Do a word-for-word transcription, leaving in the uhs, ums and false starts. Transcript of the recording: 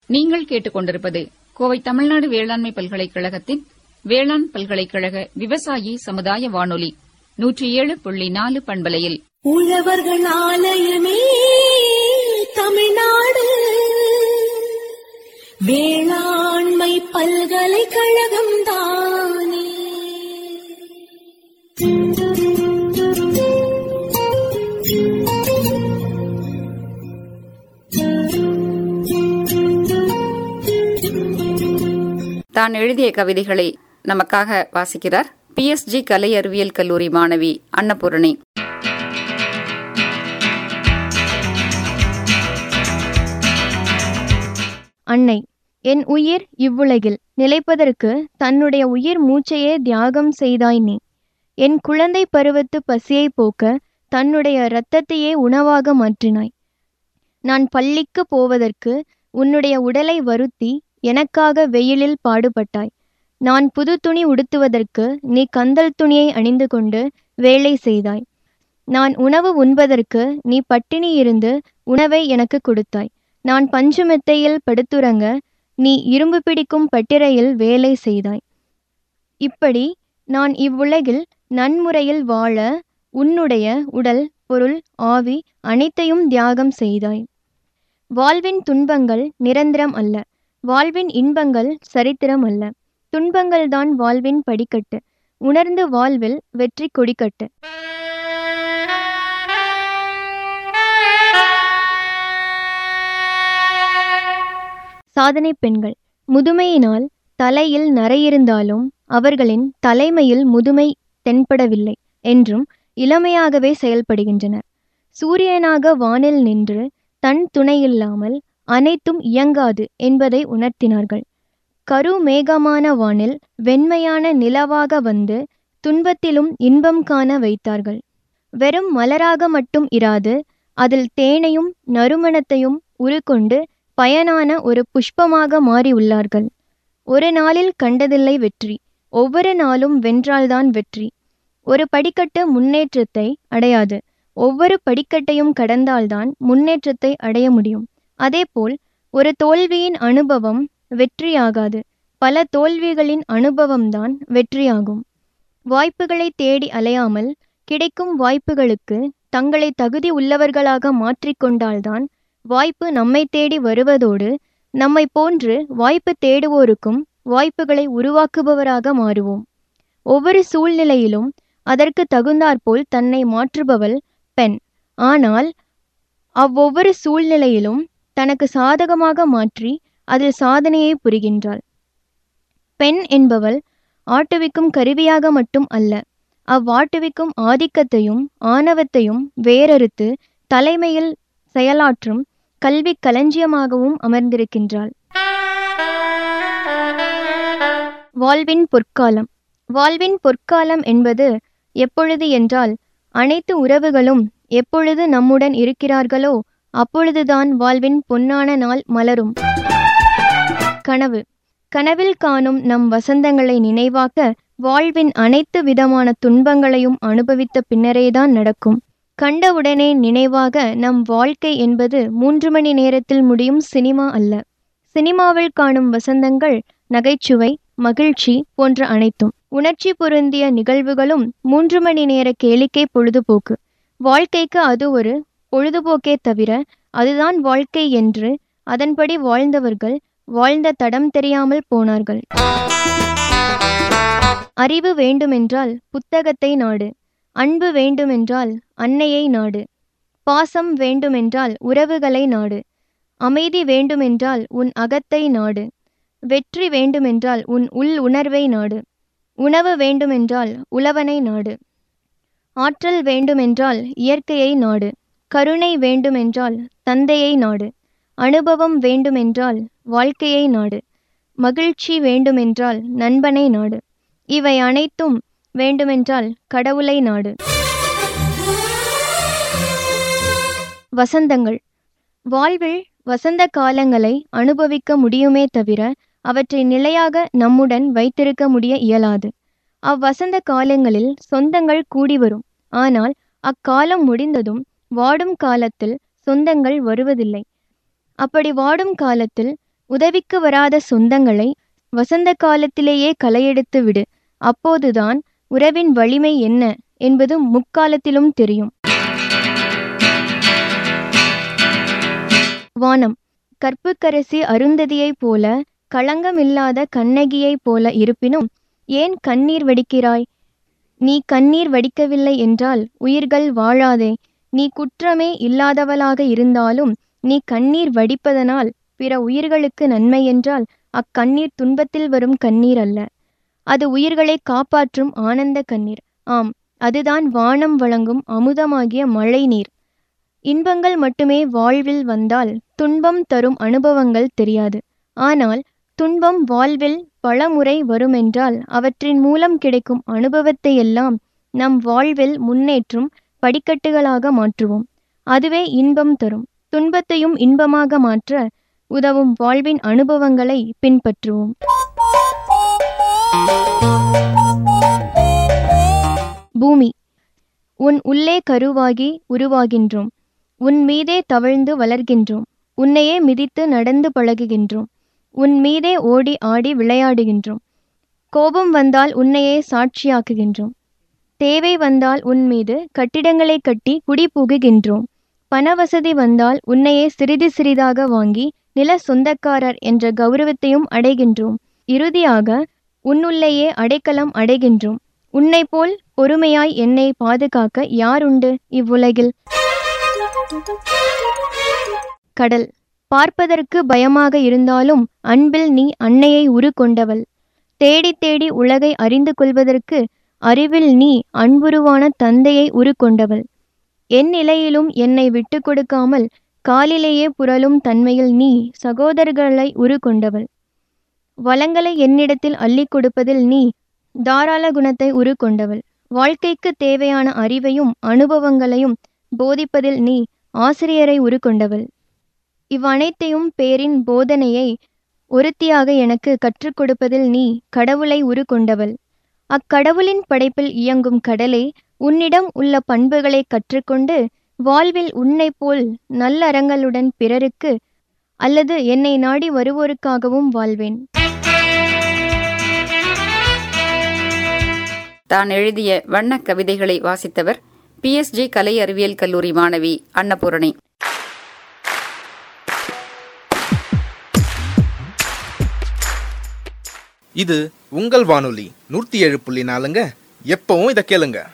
நீங்கள் கேட்டுக்கொண்டிருப்பது கோவை தமிழ்நாடு வேளாண்மை பல்கலைக்கழகத்தின் வேளாண் பல்கலைக்கழக விவசாயி சமுதாய வானொலி நூற்றி ஏழு புள்ளி நாலு பண்பலையில் உழவர்கள் ஆலயமே தமிழ்நாடு வேளாண்மை பல்கலைக்கழகம் தானே. தான் எழுதிய கவிதைகளை நமக்காக வாசிக்கிறார் பி எஸ் ஜி கலை அறிவியல் கல்லூரி மாணவி அன்னபூரணி. அன்னை, என் உயிர் இவ்வுலகில் நிலைப்பதற்கு தன்னுடைய உயிர் மூச்சையே தியாகம் செய்தாய் நீ. என் குழந்தை பருவத்து பசியை போக்க தன்னுடைய இரத்தத்தையே உணவாக மாற்றினாய். நான் பள்ளிக்கு போவதற்கு உன்னுடைய உடலை வருத்தி எனக்காக வெயிலில் பாடுபட்டாய். நான் புது துணி உடுத்துவதற்கு நீ கந்தல் துணியை அணிந்து கொண்டு வேலை செய்தாய். நான் உணவு உண்பதற்கு நீ பட்டினி இருந்து உணவை எனக்கு கொடுத்தாய். நான் பஞ்சு மெத்தையில் படுத்துறங்க நீ இரும்பு பிடிக்கும் பட்டிரையில் வேலை செய்தாய். இப்படி நான் இவ்வுலகில் நன்முறையில் வாழ உன்னுடைய உடல், பொருள், ஆவி அனைத்தையும் தியாகம் செய்தாய். வாழ்வின் துன்பங்கள் நிரந்தரம் அல்ல, வாழ்வின் இன்பங்கள் சரித்திரம் அல்ல. துன்பங்கள்தான் வாழ்வின் படிக்கட்டு, உணர்ந்து வாழ்வில் வெற்றி கொடிக்கட்டு. சாதனை பெண்கள். முதுமையினால் தலையில் நரையிருந்தாலும் அவர்களின் தலைமையில் முதுமை தென்படவில்லை என்றும் இளமையாகவே செயல்படுகின்றனர். சூரியனாக வானில் நின்று தன் துணையில்லாமல் அனைத்தும் இயங்காது என்பதை உணர்த்தினார்கள். கரு மேகமான வானில் வெண்மையான நிலவாக வந்து துன்பத்திலும் இன்பம் காண வைத்தார்கள். வெறும் மலராக மட்டும் இராது, அதில் தேனையும் நறுமணத்தையும் உருக்கொண்டு பயனான ஒரு புஷ்பமாக மாறியுள்ளார்கள். ஒரு நாளில் கண்டதில்லை வெற்றி, ஒவ்வொரு நாளும் வென்றால்தான் வெற்றி. ஒரு படிக்கட்டு முன்னேற்றத்தை அடையாது, ஒவ்வொரு படிக்கட்டையும் கடந்தால்தான் முன்னேற்றத்தை அடைய முடியும். அதேபோல் ஒரு தோல்வியின் அனுபவம் வெற்றியாகாது, பல தோல்விகளின் அனுபவம்தான் வெற்றியாகும். வாய்ப்புகளை தேடி அலையாமல் கிடைக்கும் வாய்ப்புகளுக்கு தங்களை தகுதி உள்ளவர்களாக மாற்றிக்கொண்டால்தான் வாய்ப்பு நம்மை தேடி வருவதோடு நம்மை போன்று வாய்ப்பு தேடுவோருக்கும் வாய்ப்புகளை உருவாக்குபவராக மாறுவோம். ஒவ்வொரு சூழ்நிலையிலும் அதற்கு தகுந்தாற்போல் தன்னை மாற்றுபவள் பெண். ஆனால் அவ்வொவ்வொரு சூழ்நிலையிலும் தனக்கு சாதகமாக மாற்றி அதில் சாதனையை புரிகின்றாள். பெண் என்பவள் ஆட்டுவிக்கும் கருவியாக மட்டும் அல்ல, அவ்வாட்டுவிக்கும் ஆதிக்கத்தையும் ஆணவத்தையும் வேறறுத்து தலைமையில் செயலாற்றும் கல்வி களஞ்சியமாகவும் அமர்ந்திருக்கின்றாள். வாழ்வின் பொற்காலம். வாழ்வின் பொற்காலம் என்பது எப்பொழுது என்றால், அனைத்து உறவுகளும் எப்பொழுது நம்முடன் இருக்கிறார்களோ அப்பொழுதுதான் வாழ்வின் பொன்னான நாள் மலரும். கனவு. கனவில் காணும் நம் வசந்தங்களை நினைவாக்க வாழ்வின் அனைத்து விதமான துன்பங்களையும் அனுபவித்த பின்னரேதான் நடக்கும். கண்டவுடனே நினைவாக நம் வாழ்க்கை என்பது மூன்று மணி நேரத்தில் முடியும் சினிமா அல்ல. சினிமாவில் காணும் வசந்தங்கள் நகைச்சுவை, மகிழ்ச்சி போன்ற அனைத்தும் உணர்ச்சி பொருந்திய நிகழ்வுகளும் மூன்று மணி நேர கேளிக்கை பொழுதுபோக்கு. வாழ்க்கைக்கு அது ஒரு பொழுதுபோக்கே தவிர அதுதான் வாழ்க்கை என்று அதன்படி வாழ்ந்தவர்கள் வாழ்ந்த தடம் தெரியாமல் போனார்கள். அறிவு வேண்டுமென்றால் புத்தகத்தை நாடு, அன்பு வேண்டுமென்றால் அன்னையை நாடு, பாசம் வேண்டுமென்றால் உறவுகளை நாடு, அமைதி வேண்டுமென்றால் உன் அகத்தை நாடு, வெற்றி வேண்டுமென்றால் உன் உள் உணர்வை நாடு, உணவு வேண்டுமென்றால் உழவனை நாடு, ஆற்றல் வேண்டுமென்றால் இயற்கையை நாடு, கருணை வேண்டுமென்றால் தந்தையை நாடு, அனுபவம் வேண்டுமென்றால் வாழ்க்கையை நாடு, மகிழ்ச்சி வேண்டுமென்றால் நண்பனை நாடு, இவை அனைத்தும் வேண்டுமென்றால் கடவுளை நாடு. வசந்தங்கள். வாழ்வில் வசந்த காலங்களை அனுபவிக்க முடியுமே தவிர அவற்றை நிலையாக நம்முடன் வைத்திருக்க முடிய இயலாது. அவ்வசந்த காலங்களில் சொந்தங்கள் கூடி வரும். ஆனால் அக்காலம் முடிந்ததும் வாடும் காலத்தில் சொந்தங்கள் வருவதில்லை. அப்படி வாடும் காலத்தில் உதவிக்கு வராத சொந்தங்களை வசந்த காலத்திலேயே களையெடுத்து விடு. அப்போதுதான் உறவின் வலிமை என்ன என்பது முக்காலத்திலும் தெரியும். வானம் கற்புக்கரசி அருந்ததியைப் போல, களங்கமில்லாத கண்ணகியைப் போல இருப்பினும் ஏன் கண்ணீர் வடிக்கிறாய்? நீ கண்ணீர் வடிக்கவில்லை என்றால் உயிர்கள் வாழாதே. நீ குற்றமே இல்லாதவளாக இருந்தாலும் நீ கண்ணீர் வடிப்பதனால் பிற உயிர்களுக்கு நன்மை என்றால் அக்கண்ணீர் துன்பத்தில் வரும் கண்ணீர் அல்ல. அது உயிர்களை காப்பாற்றும் ஆனந்த கண்ணீர். ஆம், அதுதான் வானம் வழங்கும் அமுதமாகிய மழை நீர். இன்பங்கள் மட்டுமே வாழ்வில் வந்தால் துன்பம் தரும் அனுபவங்கள் தெரியாது. ஆனால் துன்பம் வாழ்வில் பலமுறை வருமென்றால் அவற்றின் மூலம் கிடைக்கும் அனுபவத்தை எல்லாம் நம் வாழ்வில் முன்னேற்றும் படிக்கட்டுகளாக மாற்றுவோம். அதுவே இன்பம் தரும். துன்பத்தையும் இன்பமாக மாற்ற உதவும் வாழ்வின் அனுபவங்களை பின்பற்றுவோம். பூமி உன் உள்ளே கருவாகி உருவாகின்றோம். உன் மீதே தவழ்ந்து வளர்கின்றோம். உன்னையே மிதித்து நடந்து பழகுகின்றோம். உன் மீதே ஓடி ஆடி விளையாடுகின்றோம். கோபம் வந்தால் உன்னையே சாட்சியாக்குகின்றோம். தேவை வந்தால் உன் மீது கட்டிடங்களை கட்டி குடி புகுகின்றோம். பணவசதி வந்தால் உன்னையே சிறிது சிறிதாக வாங்கி நில சொந்தக்காரர் என்ற கௌரவத்தையும் அடைகின்றோம். இறுதியாக உன்னுள்ளேயே அடைக்கலம் அடைகின்றோம். உன்னை போல் பொறுமையாய் என்னை பாதுகாக்க யாருண்டு இவ்வுலகில்? கடல் பார்ப்பதற்கு பயமாக இருந்தாலும் அன்பில் நீ அன்னையை உரு கொண்டவள். தேடி தேடி உலகை அறிந்து கொள்வதற்கு அறிவில் நீ அன்புருவான தந்தையை உரு கொண்டவள். என் நிலையிலும் என்னை விட்டு கொடுக்காமல் காலிலேயே புரளும் தன்மையில் நீ சகோதரர்களை உரு கொண்டவள். வளங்களை என்னிடத்தில் அள்ளி கொடுப்பதில் நீ தாராள குணத்தை உரு கொண்டவள். வாழ்க்கைக்கு தேவையான அறிவையும் அனுபவங்களையும் போதிப்பதில் நீ ஆசிரியரை உரு கொண்டவள். இவ்வனைத்தையும் பேரின் போதனையை ஒருத்தியாக எனக்கு கற்றுக் கொடுப்பதில் நீ கடவுளை உரு கொண்டவள். அக்கடவுளின் படைப்பில் இயங்கும் கடலே, உன்னிடம் உள்ள பண்புகளை கற்றுக்கொண்டு வாழ்வில் உன்னை போல் நல்லறங்களுடன் பிறருக்கு அல்லது என்னை நாடி வருவோருக்காகவும் வாழ்வேன். தான் எழுதிய வண்ண கவிதைகளை வாசித்தவர் பி எஸ் ஜி கலை அறிவியல் கல்லூரி மாணவி அன்னபூரணி. இது உங்கள் வானொலி நூற்றி ஏழு புள்ளி நாலுங்க. எப்பவும் இதை கேளுங்க.